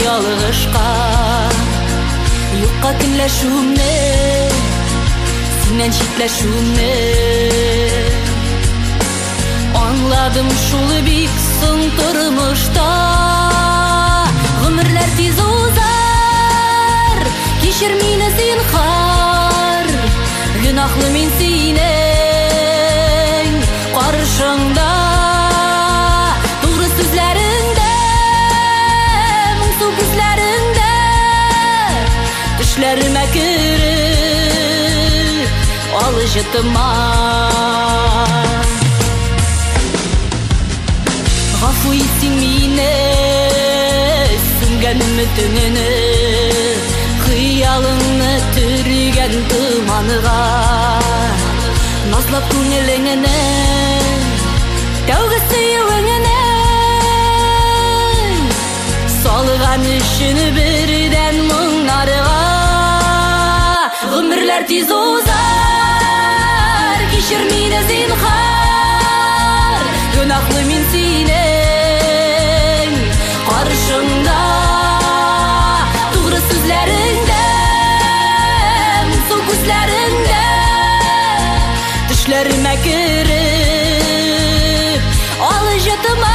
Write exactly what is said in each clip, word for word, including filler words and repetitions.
жалгышка юкка көнләшүмне синнән читләшүмне аңладым шул бик соң тормышта гомерләр тиз узар кичер мине зинһар гөнаһлы мин синең каршыңда тугры сүзләреңдә моңсу күзләреңдә төшләремә кереп алҗытма гафу итсең мине сүнгән өметеңне хыялыңны төргән томанга назлап күңелеңне тәүге сөюеңне салган өчен бердән моңнарга гомерләр тиз узар кичер мине зинһар гөнаһлы мин синең каршыңда тугры сүзләреңдә моңсу күзләреңдә төшләремә кереп алҗытма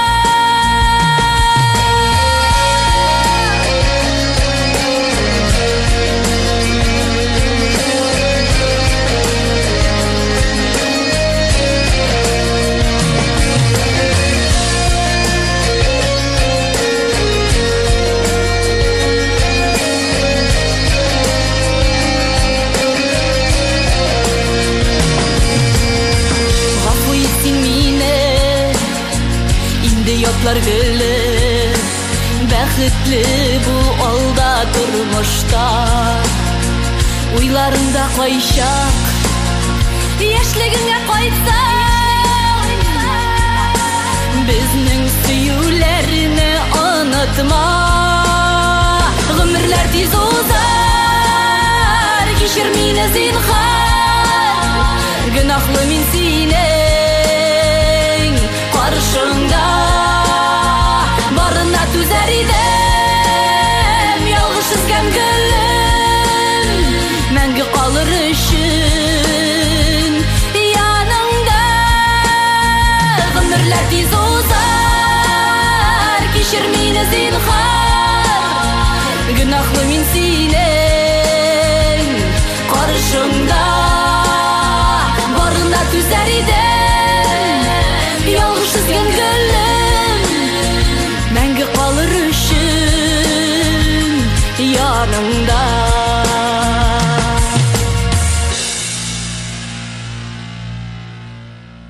Ятлар гөле бәхетле бу алда тормышта уйларында кайчак яшьлегеңә кайтсаң безнең сөюләрне онытма гомерләр тиз узар кичер мине зинһар гөнаһлы мин синең каршыңда барына түзәр идем ялгыш үзгән гөлем мәңге калыр өчен яныңда гомерләр тиз узар кичер мине зинһар гөнаһлы мин синең